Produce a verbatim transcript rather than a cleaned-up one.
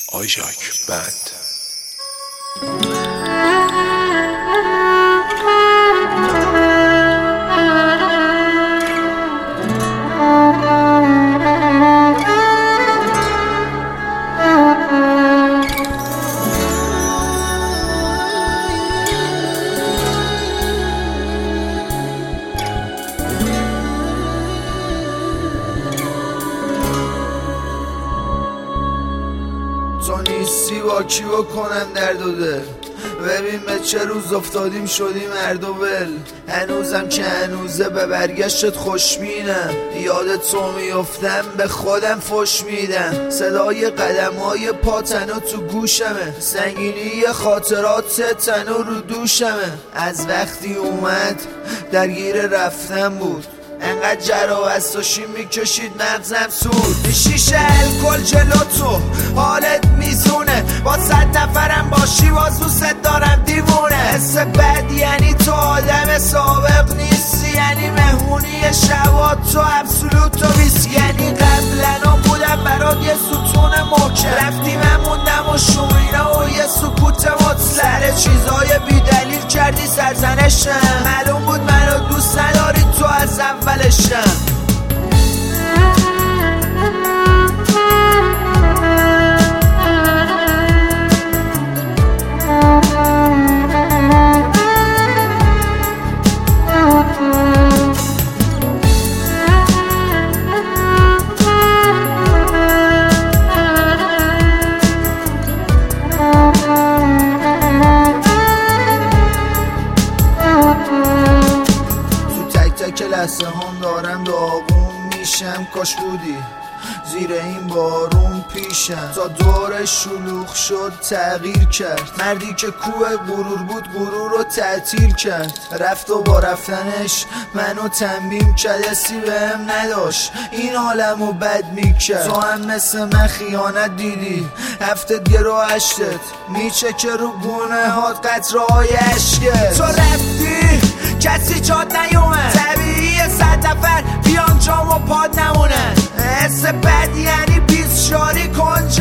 آژاک بند. تو نیستی با کی بکنم درد و دل، ببین به چه روز افتادیم شدیم مرد و ول. هنوزم که هنوزه به برگشتت خوشبینم، یادت تو میفتم به خودم فش میدم. صدای قدم های پا تنو تو گوشمه، سنگینی خاطرات تنو رو دوشمه. از وقتی اومد درگیر رفتن بود، انقدر جرا و استاشی میکشید مغزم سود. شیشه الکل جلو تو حالت میزونه، با صد نفرم باشی باز دوست دارم دیوونه. حس بد یعنی تو آدم سابق نیستی، یعنی مهمونی شبات تو ابسولوت و ویسکی. یعنی قبلا بودم برات یه ستون محکم، رفتی من موندم و شورینا و یه سکوت مطلق. سر چیزای بی دلیل کردی سرزنشم، معلوم بود منو دوست نداری تو از اولشم. که لحظه هم دارم داغون میشم، کاش بودی زیر این بارون پیشم. تا دور شلوغ شد تغییر کرد، مردی که کوه غرور بود غرور رو تعطیل کرد. رفت و با رفتنش منو تنبیم کرد، حسی بهم نداشت این حالمو بد میکرد. تو هم مثل من خیانت دیدی، هفتت گرو هشتت میچکه رو گونه هات قطرهای عشقت. تو رفتی کسی جاد نیومد، طبیعیه صد نفر بیان جام و پاد نمونن. حس بد یعنی بیست شاری کنج